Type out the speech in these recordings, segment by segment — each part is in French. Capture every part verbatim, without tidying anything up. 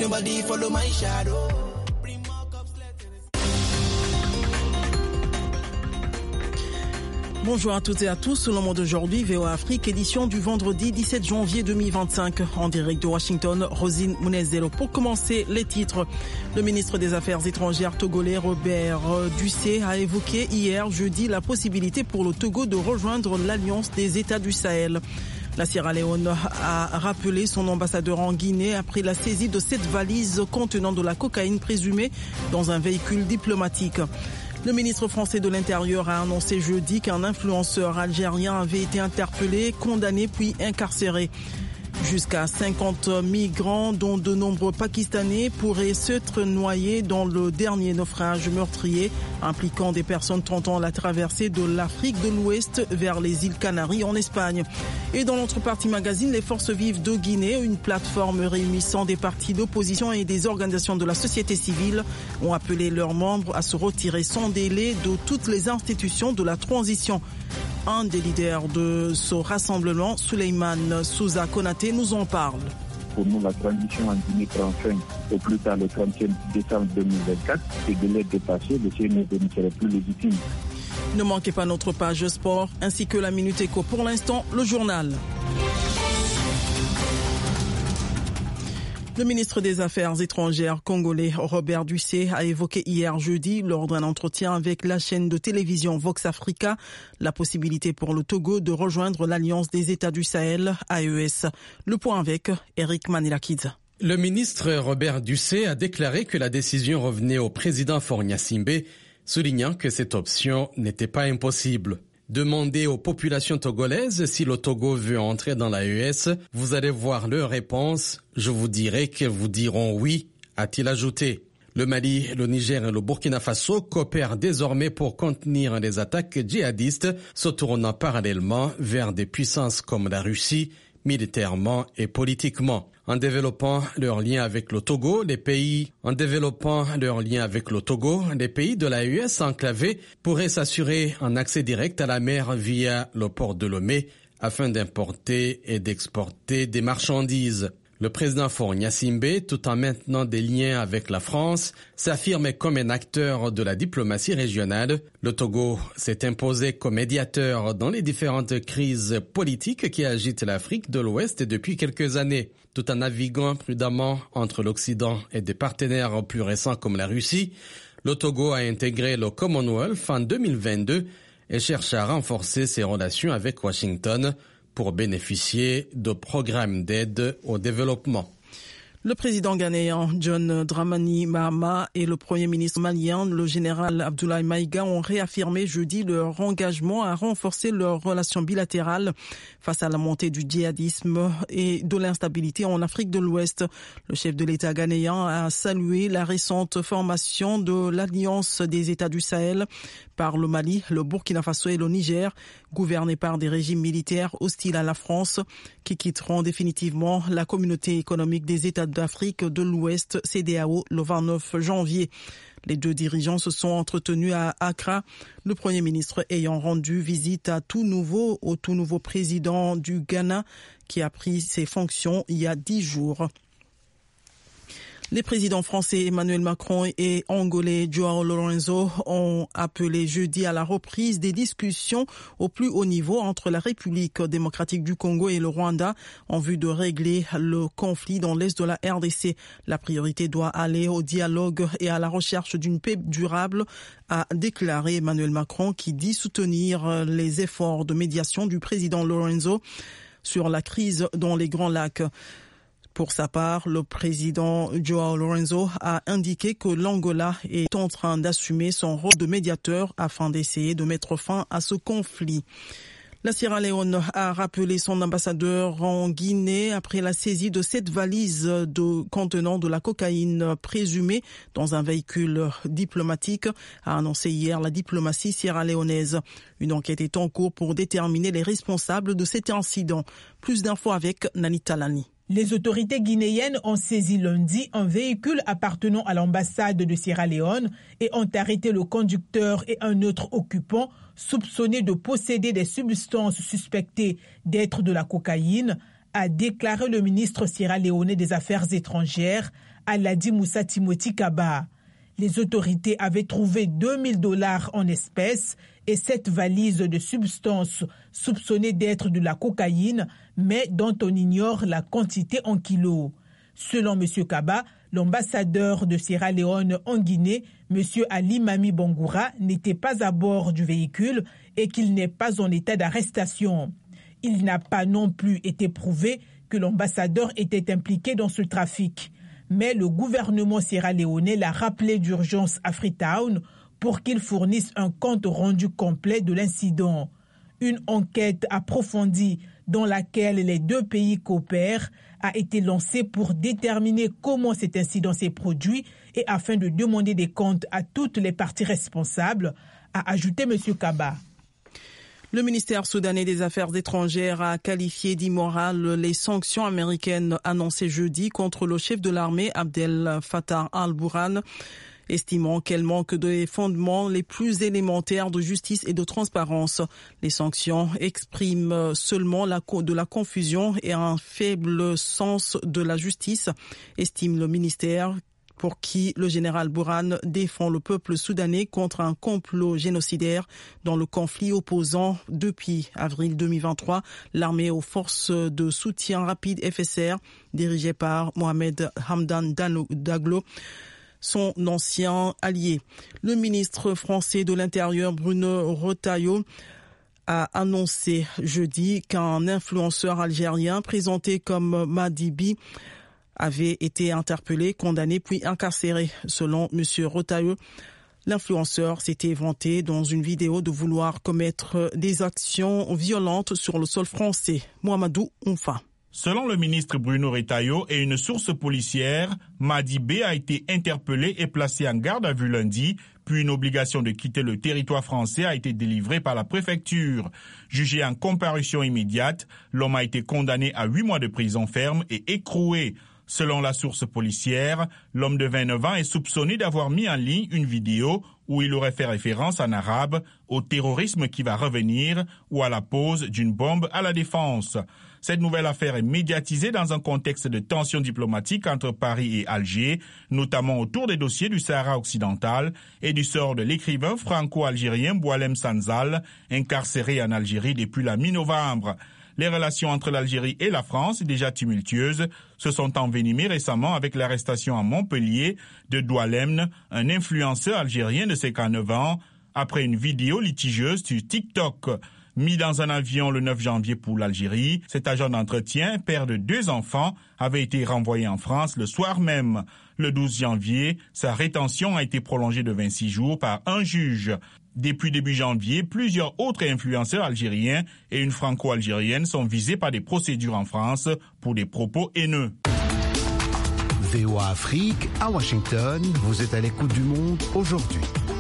Nobody follow my shadow. Bonjour à toutes et à tous, le monde d'aujourd'hui, V O A Afrique, édition du vendredi dix-sept janvier deux mille vingt-cinq. En direct de Washington, Rosine Mounezelo. Pour commencer, les titres. Le ministre des Affaires étrangères togolais Robert Dussé a évoqué hier jeudi la possibilité pour le Togo de rejoindre l'Alliance des États du Sahel. La Sierra Leone a rappelé son ambassadeur en Guinée après la saisie de sept valises contenant de la cocaïne présumée dans un véhicule diplomatique. Le ministre français de l'Intérieur a annoncé jeudi qu'un influenceur algérien avait été interpellé, condamné puis incarcéré. Jusqu'à cinquante migrants, dont de nombreux Pakistanais, pourraient s'être noyés dans le dernier naufrage meurtrier impliquant des personnes tentant la traversée de l'Afrique de l'Ouest vers les îles Canaries en Espagne. Et dans l'autre partie magazine, les Forces vives de Guinée, une plateforme réunissant des partis d'opposition et des organisations de la société civile, ont appelé leurs membres à se retirer sans délai de toutes les institutions de la transition. Un des leaders de ce rassemblement, Souleymane Souza Konaté, nous en parle. Pour nous, la transition en Guinée prend fin au plus tard le trentième décembre deux mille vingt-quatre. Et de l'être dépassé, le C N R D ne serait plus légitime. Ne manquez pas notre page sport ainsi que la Minute Éco. Pour l'instant, le journal. Le ministre des Affaires étrangères congolais Robert Dussé a évoqué hier jeudi, lors d'un entretien avec la chaîne de télévision Vox Africa, la possibilité pour le Togo de rejoindre l'Alliance des États du Sahel, A E S. Le point avec Eric Manilakidze. Le ministre Robert Dussé a déclaré que la décision revenait au président Faure Gnassingbé, soulignant que cette option n'était pas impossible. Demandez aux populations togolaises si le Togo veut entrer dans l'A E S. Vous allez voir leur réponse. Je vous dirai qu'elles vous diront oui, a-t-il ajouté. Le Mali, le Niger et le Burkina Faso coopèrent désormais pour contenir les attaques djihadistes, se tournant parallèlement vers des puissances comme la Russie, militairement et politiquement. En développant leurs liens avec le Togo, les pays, en développant leurs liens avec le Togo, les pays de l'A E S enclavés pourraient s'assurer un accès direct à la mer via le port de Lomé afin d'importer et d'exporter des marchandises. Le président Faure Gnassingbé, tout en maintenant des liens avec la France, s'affirme comme un acteur de la diplomatie régionale. Le Togo s'est imposé comme médiateur dans les différentes crises politiques qui agitent l'Afrique de l'Ouest depuis quelques années. Tout en naviguant prudemment entre l'Occident et des partenaires plus récents comme la Russie, le Togo a intégré le Commonwealth en deux mille vingt-deux et cherche à renforcer ses relations avec Washington pour bénéficier de programmes d'aide au développement. Le président ghanéen John Dramani Mahama et le premier ministre malien, le général Abdoulaye Maïga, ont réaffirmé jeudi leur engagement à renforcer leurs relations bilatérales face à la montée du djihadisme et de l'instabilité en Afrique de l'Ouest. Le chef de l'État ghanéen a salué la récente formation de l'Alliance des États du Sahel par le Mali, le Burkina Faso et le Niger, gouvernés par des régimes militaires hostiles à la France, qui quitteront définitivement la communauté économique des États d'Afrique de l'Ouest, C D A O, le vingt-neuf janvier. Les deux dirigeants se sont entretenus à Accra, le Premier ministre ayant rendu visite à tout nouveau, au tout nouveau président du Ghana, qui a pris ses fonctions il y a dix jours. Les présidents français Emmanuel Macron et angolais João Lourenço ont appelé jeudi à la reprise des discussions au plus haut niveau entre la République démocratique du Congo et le Rwanda en vue de régler le conflit dans l'est de la R D C. La priorité doit aller au dialogue et à la recherche d'une paix durable, a déclaré Emmanuel Macron, qui dit soutenir les efforts de médiation du président Lourenço sur la crise dans les Grands Lacs. Pour sa part, le président João Lourenço a indiqué que l'Angola est en train d'assumer son rôle de médiateur afin d'essayer de mettre fin à ce conflit. La Sierra Leone a rappelé son ambassadeur en Guinée après la saisie de sept valises de, contenant de la cocaïne présumée dans un véhicule diplomatique, a annoncé hier la diplomatie sierra-léonaise. Une enquête est en cours pour déterminer les responsables de cet incident. Plus d'infos avec Nani Talani. Les autorités guinéennes ont saisi lundi un véhicule appartenant à l'ambassade de Sierra Leone et ont arrêté le conducteur et un autre occupant soupçonnés de posséder des substances suspectées d'être de la cocaïne, a déclaré le ministre sierra-léonais des Affaires étrangères, Aladi Moussa Timothy Kaba. Les autorités avaient trouvé deux mille dollars en espèces et sept valises de substances soupçonnées d'être de la cocaïne, mais dont on ignore la quantité en kilos. Selon M. Kaba, l'ambassadeur de Sierra Leone en Guinée, M. Ali Mami Bongoura, n'était pas à bord du véhicule et qu'il n'est pas en état d'arrestation. Il n'a pas non plus été prouvé que l'ambassadeur était impliqué dans ce trafic. Mais le gouvernement sierra-léonais l'a rappelé d'urgence à Freetown pour qu'il fournisse un compte rendu complet de l'incident. Une enquête approfondie dans laquelle les deux pays coopèrent a été lancée pour déterminer comment cet incident s'est produit et afin de demander des comptes à toutes les parties responsables, a ajouté M. Kaba. Le ministère soudanais des Affaires étrangères a qualifié d'immorales les sanctions américaines annoncées jeudi contre le chef de l'armée Abdel Fattah al-Burhan, estimant qu'elles manquent des fondements les plus élémentaires de justice et de transparence. Les sanctions expriment seulement la, de la confusion et un faible sens de la justice, estime le ministère, pour qui le général Burhan défend le peuple soudanais contre un complot génocidaire dans le conflit opposant depuis avril deux mille vingt-trois l'armée aux forces de soutien rapide F S R dirigée par Mohamed Hamdan Daglo, son ancien allié. Le ministre français de l'Intérieur Bruno Retailleau a annoncé jeudi qu'un influenceur algérien présenté comme Madibi avait été interpellé, condamné puis incarcéré. Selon M. Retailleau, l'influenceur s'était vanté dans une vidéo de vouloir commettre des actions violentes sur le sol français. Mohamedou Oumfa. Selon le ministre Bruno Retailleau et une source policière, Madi B a été interpellé et placé en garde à vue lundi, puis une obligation de quitter le territoire français a été délivrée par la préfecture. Jugé en comparution immédiate, l'homme a été condamné à huit mois de prison ferme et écroué. Selon la source policière, l'homme de vingt-neuf ans est soupçonné d'avoir mis en ligne une vidéo où il aurait fait référence en arabe au terrorisme qui va revenir ou à la pose d'une bombe à la défense. Cette nouvelle affaire est médiatisée dans un contexte de tensions diplomatiques entre Paris et Alger, notamment autour des dossiers du Sahara occidental et du sort de l'écrivain franco-algérien Boualem Sansal, incarcéré en Algérie depuis la mi-novembre. Les relations entre l'Algérie et la France, déjà tumultueuses, se sont envenimées récemment avec l'arrestation à Montpellier de Doualem, un influenceur algérien de cinquante-neuf ans, après une vidéo litigieuse sur TikTok. Mis dans un avion le neuf janvier pour l'Algérie, cet agent d'entretien, père de deux enfants, avait été renvoyé en France le soir même. Le douze janvier, sa rétention a été prolongée de vingt-six jours par un juge. Depuis début janvier, plusieurs autres influenceurs algériens et une franco-algérienne sont visés par des procédures en France pour des propos haineux. V O A Afrique, à Washington, vous êtes à l'écoute du monde aujourd'hui.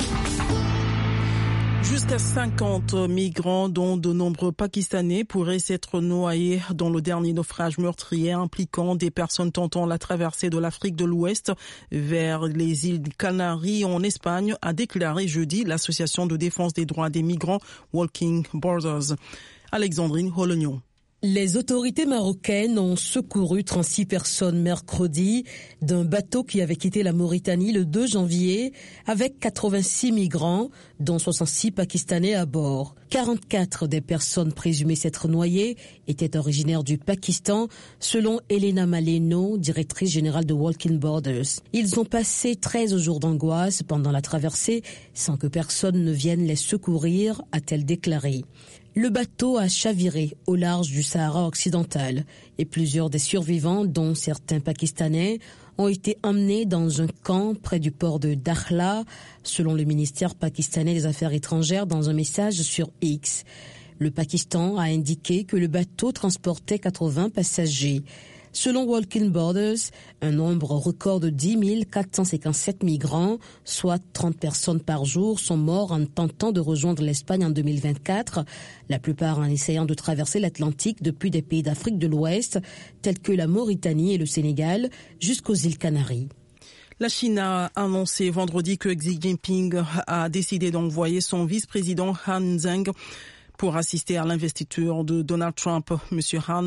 Jusqu'à cinquante migrants, dont de nombreux Pakistanais, pourraient s'être noyés dans le dernier naufrage meurtrier impliquant des personnes tentant la traversée de l'Afrique de l'Ouest vers les îles Canaries en Espagne, a déclaré jeudi l'association de défense des droits des migrants Walking Borders. Alexandrine Holognon. Les autorités marocaines ont secouru trente-six personnes mercredi d'un bateau qui avait quitté la Mauritanie le deux janvier avec quatre-vingt-six migrants, dont soixante-six Pakistanais à bord. quarante-quatre des personnes présumées s'être noyées étaient originaires du Pakistan, selon Elena Maleno, directrice générale de Walking Borders. Ils ont passé treize jours d'angoisse pendant la traversée sans que personne ne vienne les secourir, a-t-elle déclaré. Le bateau a chaviré au large du Sahara occidental et plusieurs des survivants, dont certains Pakistanais, ont été emmenés dans un camp près du port de Dakhla, selon le ministère pakistanais des Affaires étrangères dans un message sur X. Le Pakistan a indiqué que le bateau transportait quatre-vingts passagers. Selon Walking Borders, un nombre record de dix mille quatre cent cinquante-sept migrants, soit trente personnes par jour, sont morts en tentant de rejoindre l'Espagne en deux mille vingt-quatre, la plupart en essayant de traverser l'Atlantique depuis des pays d'Afrique de l'Ouest, tels que la Mauritanie et le Sénégal, jusqu'aux îles Canaries. La Chine a annoncé vendredi que Xi Jinping a décidé d'envoyer son vice-président Han Zheng pour assister à l'investiture de Donald Trump. Monsieur Han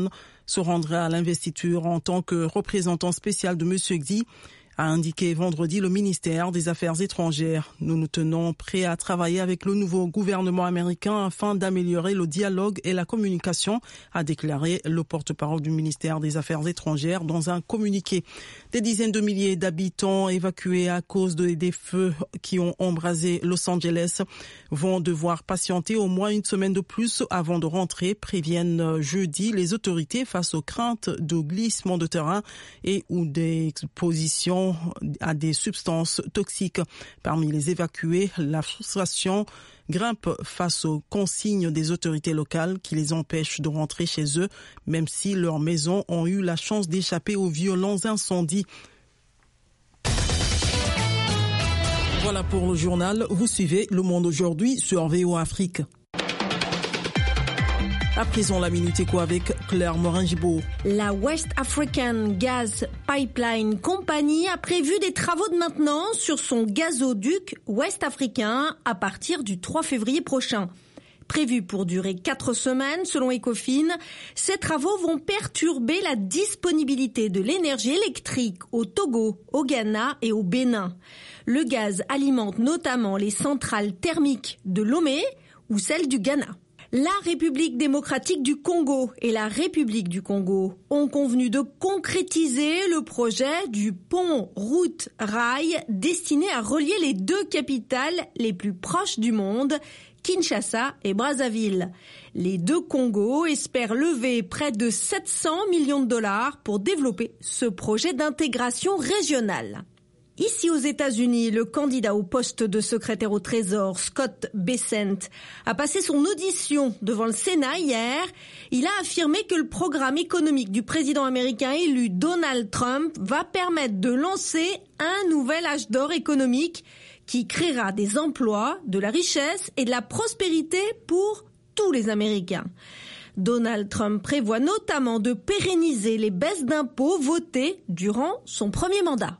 se rendra à l'investiture en tant que représentant spécial de M. Xi, a indiqué vendredi le ministère des Affaires étrangères. Nous nous tenons prêts à travailler avec le nouveau gouvernement américain afin d'améliorer le dialogue et la communication, a déclaré le porte-parole du ministère des Affaires étrangères dans un communiqué. Des dizaines de milliers d'habitants évacués à cause de, des feux qui ont embrasé Los Angeles vont devoir patienter au moins une semaine de plus avant de rentrer, préviennent jeudi les autorités face aux craintes de glissement de terrain et ou d'exposition à des substances toxiques. Parmi les évacués, la frustration grimpe face aux consignes des autorités locales qui les empêchent de rentrer chez eux, même si leurs maisons ont eu la chance d'échapper aux violents incendies. Voilà pour le journal. Vous suivez Le Monde aujourd'hui sur V O A Afrique. À présent, la Minute Éco avec Claire Morin-Gibault. La West African Gas Pipeline Company a prévu des travaux de maintenance sur son gazoduc ouest africain à partir du trois février prochain. Prévus pour durer quatre semaines, selon Ecofin, ces travaux vont perturber la disponibilité de l'énergie électrique au Togo, au Ghana et au Bénin. Le gaz alimente notamment les centrales thermiques de Lomé ou celles du Ghana. La République démocratique du Congo et la République du Congo ont convenu de concrétiser le projet du pont route rail destiné à relier les deux capitales les plus proches du monde, Kinshasa et Brazzaville. Les deux Congos espèrent lever près de sept cents millions de dollars pour développer ce projet d'intégration régionale. Ici aux États-Unis, le candidat au poste de secrétaire au Trésor, Scott Bessent, a passé son audition devant le Sénat hier. Il a affirmé que le programme économique du président américain élu Donald Trump va permettre de lancer un nouvel âge d'or économique qui créera des emplois, de la richesse et de la prospérité pour tous les Américains. Donald Trump prévoit notamment de pérenniser les baisses d'impôts votées durant son premier mandat.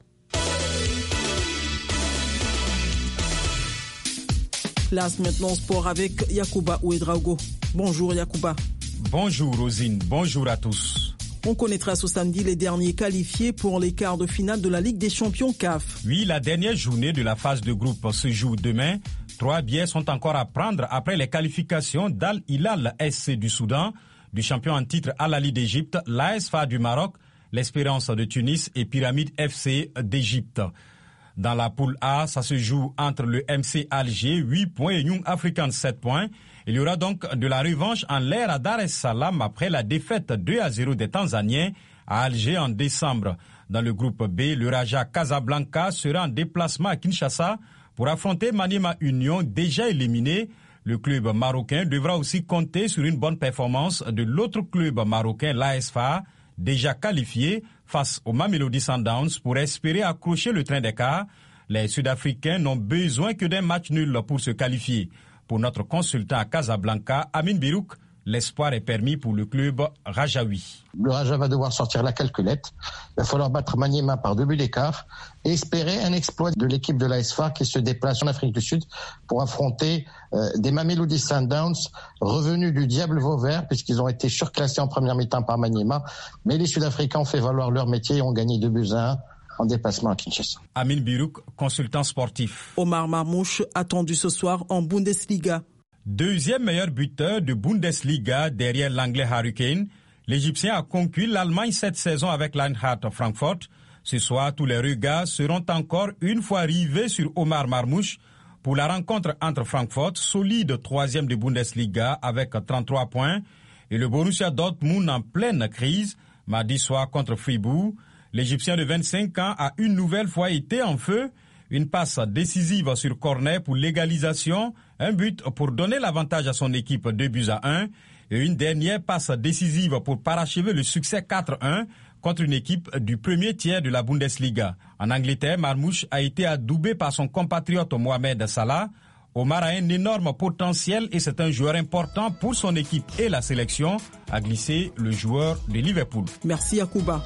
Place maintenant sport avec Yacouba Ouedraogo. Bonjour Yacouba. Bonjour Rosine, bonjour à tous. On connaîtra ce samedi les derniers qualifiés pour les quarts de finale de la Ligue des champions C A F. Oui, la dernière journée de la phase de groupe se joue demain. Trois billets sont encore à prendre après les qualifications d'Al Hilal S C du Soudan, du champion en titre Al Ahly d'Égypte, l'A S F A du Maroc, l'Espérance de Tunis et Pyramide F C d'Égypte. Dans la poule A, ça se joue entre le M C Alger, huit points, et Young Africans, sept points. Il y aura donc de la revanche en l'air à Dar es Salaam après la défaite deux à zéro des Tanzaniens à Alger en décembre. Dans le groupe B, le Raja Casablanca sera en déplacement à Kinshasa pour affronter Maniema Union, déjà éliminé. Le club marocain devra aussi compter sur une bonne performance de l'autre club marocain, l'A S F A, déjà qualifié face au Mamelodi Sundowns pour espérer accrocher le train des quarts. Les Sud-Africains n'ont besoin que d'un match nul pour se qualifier. Pour notre consultant à Casablanca, Amin Birouk, l'espoir est permis pour le club rajaoui. Le Raja va devoir sortir la calculette. Il va falloir battre Maniema par deux buts d'écart et espérer un exploit de l'équipe de l'A S F A qui se déplace en Afrique du Sud pour affronter euh, des Mamelodi Sundowns revenus du diable vauvert puisqu'ils ont été surclassés en première mi-temps par Maniema. Mais les Sud-Africains ont fait valoir leur métier et ont gagné deux buts à un en déplacement à Kinshasa. Amin Birouk, consultant sportif. Omar Marmouche, attendu ce soir en Bundesliga. Deuxième meilleur buteur de Bundesliga derrière l'anglais Harry Kane, l'Égyptien a conquis l'Allemagne cette saison avec l'Eintracht Francfort. Ce soir, tous les regards seront encore une fois rivés sur Omar Marmouche pour la rencontre entre Francfort, solide troisième de Bundesliga avec trente-trois points, et le Borussia Dortmund en pleine crise, mardi soir contre Fribourg. L'Égyptien de vingt-cinq ans a une nouvelle fois été en feu. Une passe décisive sur corner pour l'égalisation, un but pour donner l'avantage à son équipe deux buts à un et une dernière passe décisive pour parachever le succès quatre un contre une équipe du premier tiers de la Bundesliga. En Angleterre, Marmouche a été adoubé par son compatriote Mohamed Salah. Omar a un énorme potentiel et c'est un joueur important pour son équipe et la sélection, a glissé le joueur de Liverpool. Merci Yacouba.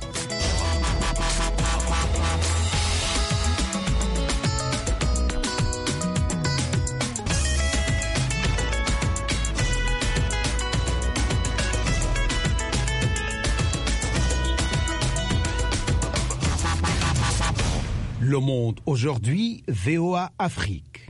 Le Monde aujourd'hui, V O A Afrique.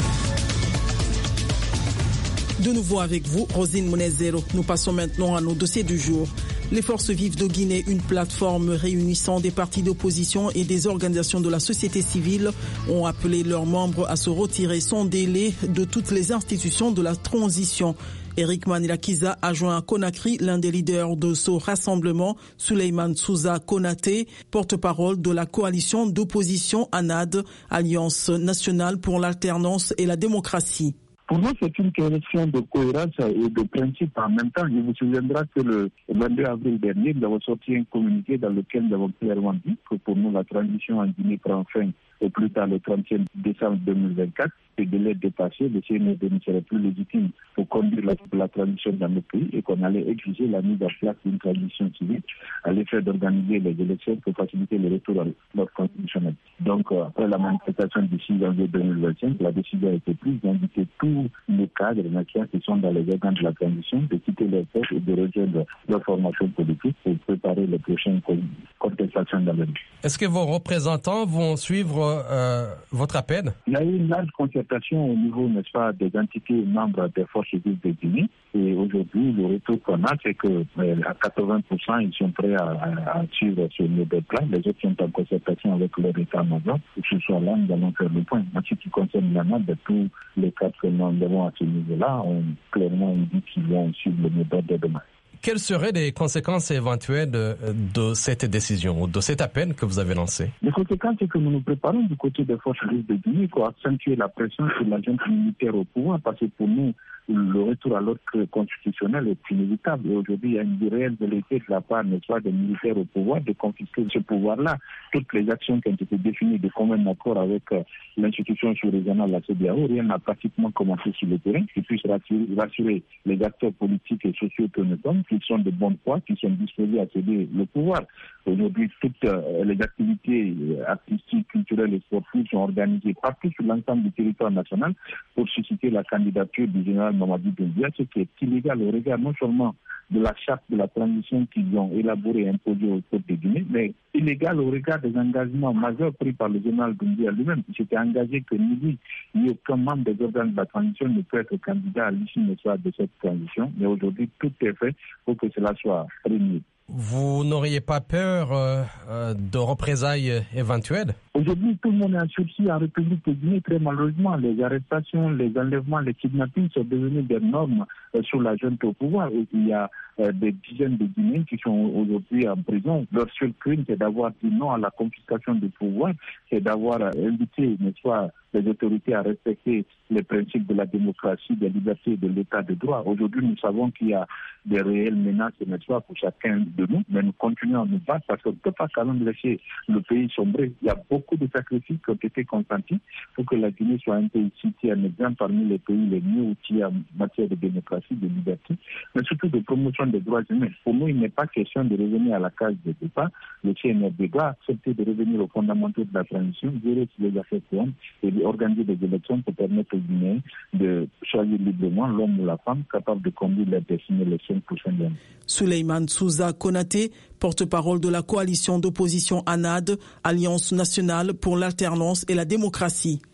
De nouveau avec vous, Rosine Monezero. Nous passons maintenant à nos dossiers du jour. Les Forces vives de Guinée, une plateforme réunissant des partis d'opposition et des organisations de la société civile, ont appelé leurs membres à se retirer sans délai de toutes les institutions de la transition. Eric Manilakiza a joint à Conakry l'un des leaders de ce rassemblement, Souleymane Souza Konaté, porte-parole de la coalition d'opposition A N A D, Alliance nationale pour l'alternance et la démocratie. Pour nous, c'est une question de cohérence et de principe en même temps. Je vous souviendrai que le vingt-deux avril dernier, nous avons sorti un communiqué dans lequel nous avons clairement dit que pour nous, la transition en Guinée prend fin au plus tard le trente-et-un décembre deux mille vingt-quatre. Et de l'être dépassé, le C N R D ne serait plus légitime pour conduire la, la transition dans le pays et qu'on allait exiger la mise en place d'une transition civile à l'effet d'organiser les élections pour faciliter le retour à l'ordre constitutionnel. Donc, euh, après la manifestation du six janvier deux mille vingt-cinq, la décision a été prise d'inviter tous les cadres nationaux qui sont dans les organes de la transition de quitter leur poste et de rejoindre leur formation politique pour préparer les prochaines contestations dans le pays. Est-ce que vos représentants vont suivre euh, votre appel? Il y a eu une large concertation au niveau, n'est-ce pas, des entités membres des forces vives de Guinée. Et aujourd'hui, le retour qu'on a, c'est que à quatre-vingts pour cent, ils sont prêts à, à, à suivre ce nouvel plan. Les autres sont en concertation avec leur état-major. Que ce soit là, nous allons faire le point. En ce qui concerne la note de tous les cadres que nous avons à ce niveau-là, on clairement dit qu'ils vont suivre le modèle de demain. Quelles seraient les conséquences éventuelles de, de cette décision ou de cet appel que vous avez lancé? Les conséquences, c'est que nous nous préparons du côté des forces vives de Guinée pour accentuer la pression sur la junte militaire au pouvoir, parce que pour nous, le retour à l'ordre constitutionnel est inévitable. Et aujourd'hui, il y a une réelle velléité de la part, n'est-ce pas, des militaires au pouvoir de confisquer ce pouvoir-là. Toutes les actions qui ont été définies de commun accord avec euh, l'institution sous-régionale, la C E D E A O, rien n'a pratiquement commencé sur le terrain, qui puisse rassurer, rassurer les acteurs politiques et sociaux que nous sommes, qui sont de bonne foi, qui sont disposés à céder le pouvoir. Aujourd'hui, toutes euh, les activités artistiques, culturelles et sportives sont organisées partout sur l'ensemble du territoire national pour susciter la candidature du général Mamadi Doumbouya, ce qui est illégal au regard non seulement de la charte de la transition qu'ils ont élaborée et imposée au peuple de Guinée, mais illégal au regard des engagements majeurs pris par le général Doumbouya lui-même. Il s'était engagé que ni lui, ni aucun membre des organes de la transition ne peut être candidat à l'issue de cette transition. Mais aujourd'hui, tout est fait pour que cela soit réuni. Vous n'auriez pas peur euh, euh, de représailles éventuelles? Aujourd'hui, tout le monde est en sursis en République de Guinée. Très malheureusement, les arrestations, les enlèvements, les kidnappings sont devenus des normes euh, sur la junte au pouvoir. Et il y a euh, des dizaines de Guinéens qui sont aujourd'hui en prison. Leur seul crime, c'est d'avoir dit non à la confiscation du pouvoir, c'est d'avoir euh, invité, n'est-ce pas, les autorités à respecter les principes de la démocratie, des libertés et de l'état de droit. Aujourd'hui, nous savons qu'il y a des réelles menaces, n'est-ce pas, pour chacun de nous, mais nous continuons à nous battre parce qu'on ne peut pas quand même laisser le pays sombrer. Il y a beaucoup de sacrifices qui ont été consentis pour que la Guinée soit un pays cité en exemple parmi les pays les mieux outillés en matière de démocratie, de liberté, mais surtout de promotion des droits humains. Pour nous, il n'est pas question de revenir à la case de départ. Le C N R D doit accepter de revenir aux fondamentaux de la transition, gérer les affaires courantes et organiser des élections pour permettre aux Guinéens de choisir librement l'homme ou la femme capable de conduire leur destinée les cinq prochaines années. Souleymane Souza Konaté, porte-parole de la coalition d'opposition A N A D, Alliance nationale pour l'alternance et la démocratie.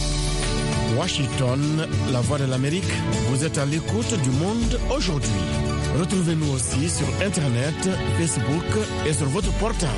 Washington, la voix de l'Amérique, vous êtes à l'écoute du Monde aujourd'hui. Retrouvez-nous aussi sur Internet, Facebook et sur votre portable.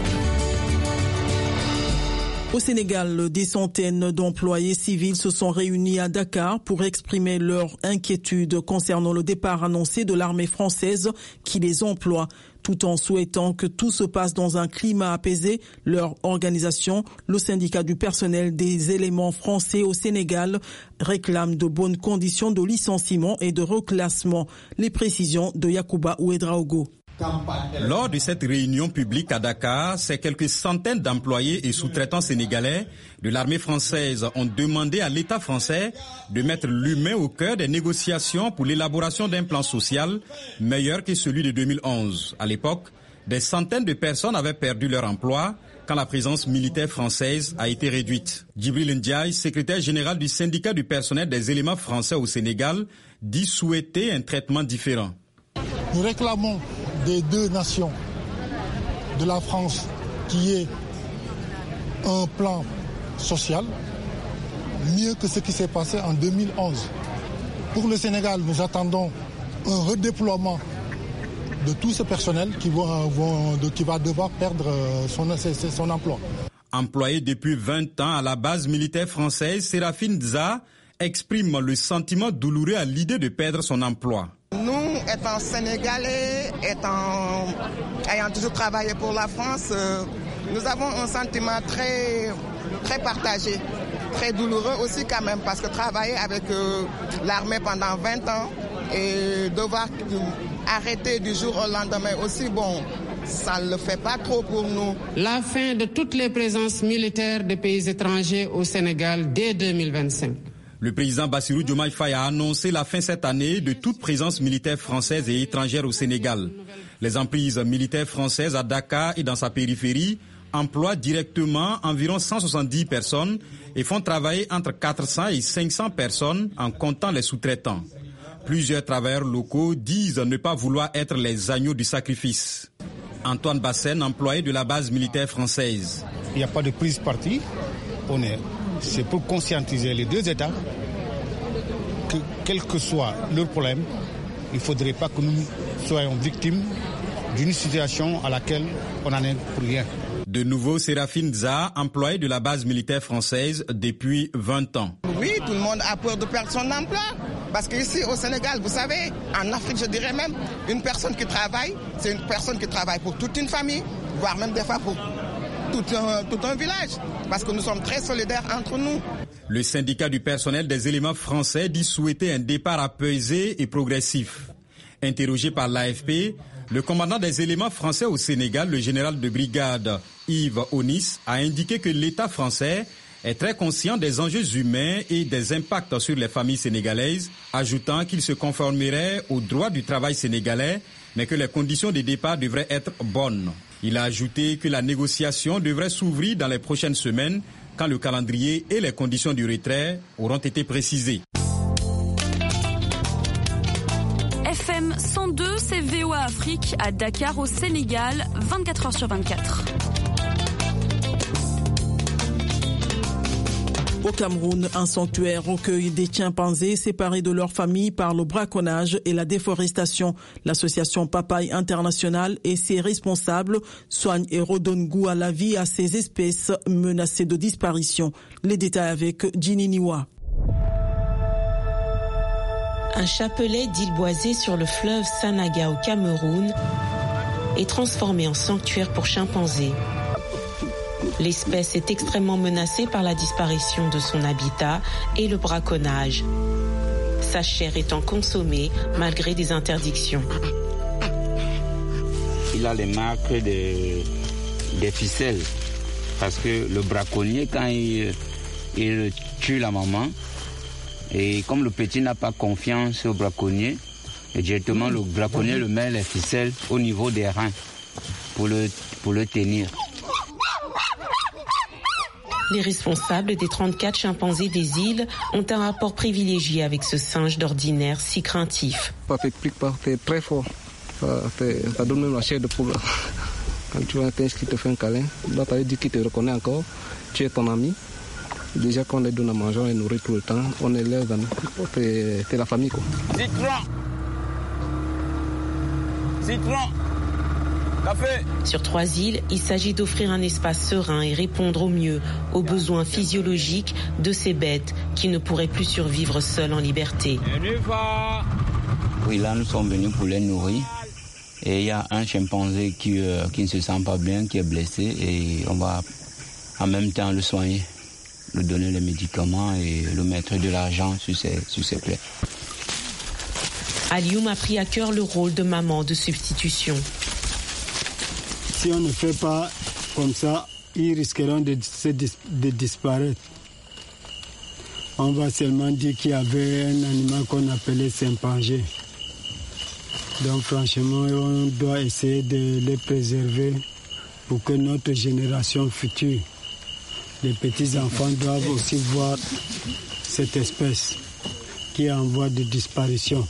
Au Sénégal, des centaines d'employés civils se sont réunis à Dakar pour exprimer leur inquiétude concernant le départ annoncé de l'armée française qui les emploie. Tout en souhaitant que tout se passe dans un climat apaisé, leur organisation, le syndicat du personnel des éléments français au Sénégal, réclame de bonnes conditions de licenciement et de reclassement. Les précisions de Yacouba Ouedraogo. Lors de cette réunion publique à Dakar, ces quelques centaines d'employés et sous-traitants sénégalais de l'armée française ont demandé à l'État français de mettre l'humain au cœur des négociations pour l'élaboration d'un plan social meilleur que celui de deux mille onze. À l'époque, des centaines de personnes avaient perdu leur emploi quand la présence militaire française a été réduite. Djibril Ndiaye, secrétaire général du syndicat du personnel des éléments français au Sénégal, dit souhaiter un traitement différent. Nous réclamons des deux nations, de la France, qui est un plan social mieux que ce qui s'est passé en deux mille onze. Pour le Sénégal, nous attendons un redéploiement de tout ce personnel qui, vont, vont, de, qui va devoir perdre son, son emploi. Employé depuis vingt ans à la base militaire française, Séraphine Za exprime le sentiment douloureux à l'idée de perdre son emploi. Nous, étant Sénégalais, étant, ayant toujours travaillé pour la France, euh, nous avons un sentiment très, très partagé, très douloureux aussi quand même, parce que travailler avec euh, l'armée pendant vingt ans et devoir arrêter du jour au lendemain aussi, bon, ça ne le fait pas trop pour nous. La fin de toutes les présences militaires des pays étrangers au Sénégal dès deux mille vingt-cinq. Le président Bassirou Diomaye Faye a annoncé la fin cette année de toute présence militaire française et étrangère au Sénégal. Les emprises militaires françaises à Dakar et dans sa périphérie emploient directement environ cent soixante-dix personnes et font travailler entre quatre cents et cinq cents personnes en comptant les sous-traitants. Plusieurs travailleurs locaux disent ne pas vouloir être les agneaux du sacrifice. Antoine Bassène, employé de la base militaire française. Il n'y a pas de prise parti. On est, c'est pour conscientiser les deux États que, quel que soit leur problème, il ne faudrait pas que nous soyons victimes d'une situation à laquelle on n'en est pour rien. De nouveau, Séraphine Za, employée de la base militaire française depuis vingt ans. Oui, tout le monde a peur de perdre son emploi. Parce qu'ici au Sénégal, vous savez, en Afrique, je dirais même, une personne qui travaille, c'est une personne qui travaille pour toute une famille, voire même des fois pour tout un, tout un village. Parce que nous sommes très solidaires entre nous. Le syndicat du personnel des éléments français dit souhaiter un départ apaisé et progressif. Interrogé par l'A F P, le commandant des éléments français au Sénégal, le général de brigade Yves Onis, a indiqué que l'État français est très conscient des enjeux humains et des impacts sur les familles sénégalaises, ajoutant qu'il se conformerait aux droits du travail sénégalais, mais que les conditions de départ devraient être bonnes. Il a ajouté que la négociation devrait s'ouvrir dans les prochaines semaines, quand le calendrier et les conditions du retrait auront été précisés. F M cent deux, c'est V O A Afrique à Dakar au Sénégal, vingt-quatre heures sur vingt-quatre. Au Cameroun, un sanctuaire recueille des chimpanzés séparés de leur famille par le braconnage et la déforestation. L'association Papaye International et ses responsables soignent et redonnent goût à la vie à ces espèces menacées de disparition. Les détails avec Ginny Niwa. Un chapelet d'îles boisées sur le fleuve Sanaga au Cameroun est transformé en sanctuaire pour chimpanzés. L'espèce est extrêmement menacée par la disparition de son habitat et le braconnage. Sa chair étant consommée malgré des interdictions. Il a les marques de, des ficelles parce que le braconnier, quand il, il tue la maman, et comme le petit n'a pas confiance au braconnier, et directement le braconnier le met les ficelles au niveau des reins pour le, pour le tenir. Les responsables des trente-quatre chimpanzés des îles ont un rapport privilégié avec ce singe d'ordinaire si craintif. Ça fait très fort. Ça, fait, ça donne même la chair de poule. Quand tu vois un singe qui te fait un câlin, là tu as dit qu'il te reconnaît encore, tu es ton ami. Déjà quand on les donne à manger, on les nourrit tout le temps, on est leurs amis. C'est, c'est la famille quoi. Citron. Citron. Café. Sur trois îles, il s'agit d'offrir un espace serein et répondre au mieux aux besoins physiologiques de ces bêtes qui ne pourraient plus survivre seules en liberté. Oui, là nous sommes venus pour les nourrir. Et il y a un chimpanzé qui, euh, qui ne se sent pas bien, qui est blessé et on va en même temps le soigner, lui donner les médicaments et lui mettre de l'argent sur ses, sur ses plaies. Alioum a pris à cœur le rôle de maman de substitution. Si on ne fait pas comme ça, ils risqueront de, de disparaître. On va seulement dire qu'il y avait un animal qu'on appelait chimpanzé. Donc franchement, on doit essayer de les préserver pour que notre génération future, les petits-enfants doivent aussi voir cette espèce qui est en voie de disparition.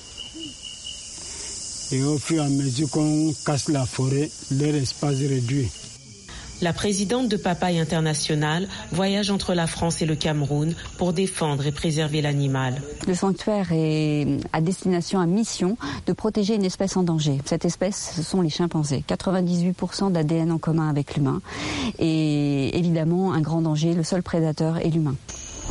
Et au fur et à mesure qu'on casse la forêt, leur espace réduit. La présidente de Papaye International voyage entre la France et le Cameroun pour défendre et préserver l'animal. Le sanctuaire est à destination, à mission de protéger une espèce en danger. Cette espèce, ce sont les chimpanzés. quatre-vingt-dix-huit pour cent d'A D N en commun avec l'humain. Et évidemment, un grand danger, le seul prédateur est l'humain.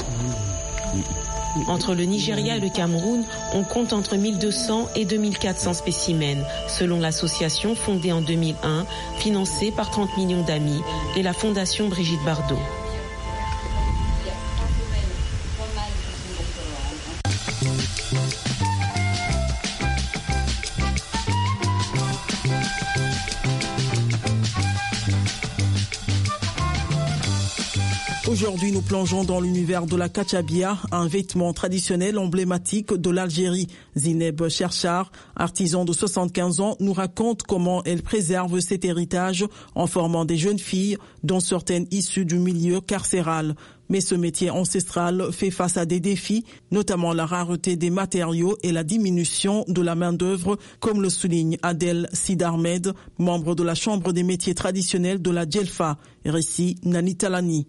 Entre le Nigeria et le Cameroun, on compte entre mille deux cents et deux mille quatre cents spécimens, selon l'association fondée en deux mille un, financée par trente millions d'amis et la fondation Brigitte Bardot. Aujourd'hui, nous plongeons dans l'univers de la kachabia, un vêtement traditionnel emblématique de l'Algérie. Zineb Cherchar, artisan de soixante-quinze ans, nous raconte comment elle préserve cet héritage en formant des jeunes filles, dont certaines issues du milieu carcéral. Mais ce métier ancestral fait face à des défis, notamment la rareté des matériaux et la diminution de la main-d'œuvre, comme le souligne Adel Sidarmed, membre de la Chambre des métiers traditionnels de la Djelfa. Récit Nani Talani.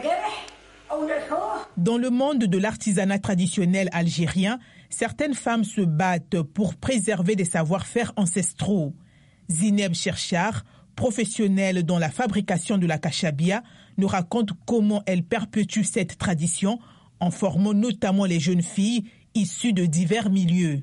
Dans le monde de l'artisanat traditionnel algérien, certaines femmes se battent pour préserver des savoir-faire ancestraux. Zineb Cherchar, professionnelle dans la fabrication de la kachabia, nous raconte comment elle perpétue cette tradition en formant notamment les jeunes filles issues de divers milieux.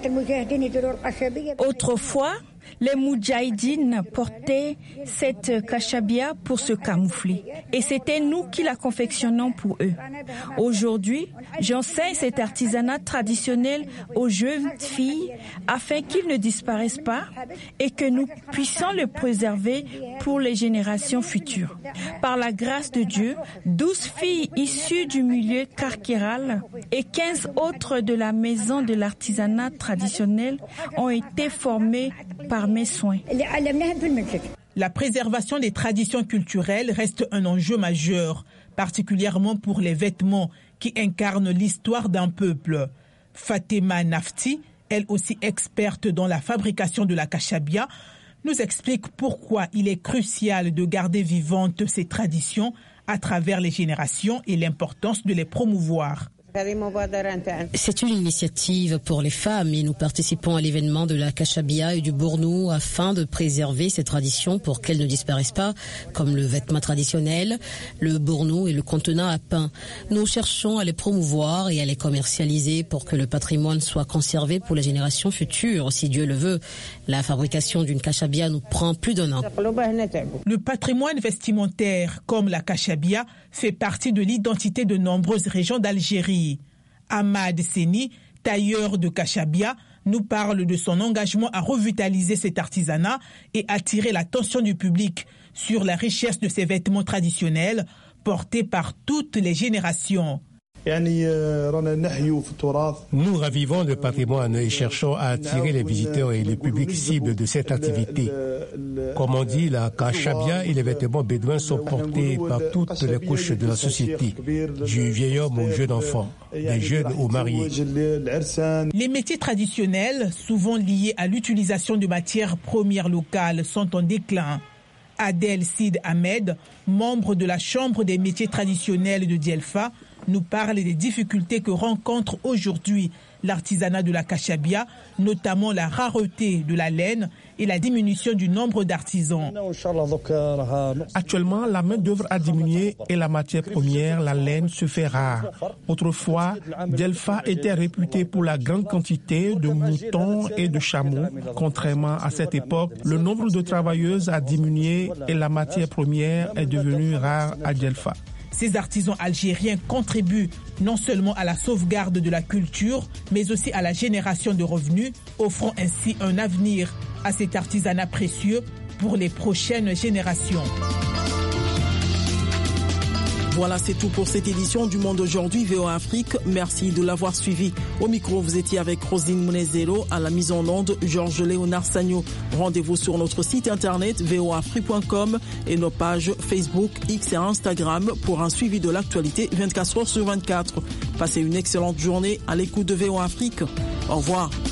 Autrefois, les moudjahidines portaient cette kachabia pour se camoufler. Et c'était nous qui la confectionnons pour eux. Aujourd'hui, j'enseigne cet artisanat traditionnel aux jeunes filles afin qu'ils ne disparaissent pas et que nous puissions le préserver pour les générations futures. Par la grâce de Dieu, douze filles issues du milieu carcéral et quinze autres de la maison de l'artisanat traditionnel ont été formées par mes soins. La préservation des traditions culturelles reste un enjeu majeur, particulièrement pour les vêtements qui incarnent l'histoire d'un peuple. Fatima Nafti, elle aussi experte dans la fabrication de la kachabia, nous explique pourquoi il est crucial de garder vivantes ces traditions à travers les générations et l'importance de les promouvoir. C'est une initiative pour les femmes et nous participons à l'événement de la kachabia et du bournou afin de préserver ces traditions pour qu'elles ne disparaissent pas, comme le vêtement traditionnel, le bournou et le contenant à pain. Nous cherchons à les promouvoir et à les commercialiser pour que le patrimoine soit conservé pour les générations futures, si Dieu le veut. La fabrication d'une kachabia nous prend plus d'un an. Le patrimoine vestimentaire, comme la kachabia, fait partie de l'identité de nombreuses régions d'Algérie. Ahmad Seni, tailleur de kachabia, nous parle de son engagement à revitaliser cet artisanat et attirer l'attention du public sur la richesse de ces vêtements traditionnels portés par toutes les générations. Nous ravivons le patrimoine et cherchons à attirer les visiteurs et le public cible de cette activité. Comme on dit, la kachabia et les vêtements bédouins sont portés par toutes les couches de la société, du vieil homme au jeune enfant, des jeunes aux mariés. Les métiers traditionnels, souvent liés à l'utilisation de matières premières locales, sont en déclin. Adel Sid Ahmed, membre de la Chambre des métiers traditionnels de Djelfa, nous parle des difficultés que rencontre aujourd'hui l'artisanat de la kachabia, notamment la rareté de la laine et la diminution du nombre d'artisans. Actuellement, la main-d'œuvre a diminué et la matière première, la laine, se fait rare. Autrefois, Djelfa était réputé pour la grande quantité de moutons et de chameaux. Contrairement à cette époque, le nombre de travailleuses a diminué et la matière première est devenue rare à Djelfa. Ces artisans algériens contribuent non seulement à la sauvegarde de la culture, mais aussi à la génération de revenus, offrant ainsi un avenir à cet artisanat précieux pour les prochaines générations. Voilà, c'est tout pour cette édition du Monde Aujourd'hui V O A Afrique. Merci de l'avoir suivi. Au micro, vous étiez avec Rosine Mounezelo, à la mise en onde, Georges Léonard Sagno. Rendez-vous sur notre site internet v o afrique point com et nos pages Facebook, X et Instagram pour un suivi de l'actualité vingt-quatre heures sur vingt-quatre. Passez une excellente journée à l'écoute de V O A Afrique. Au revoir.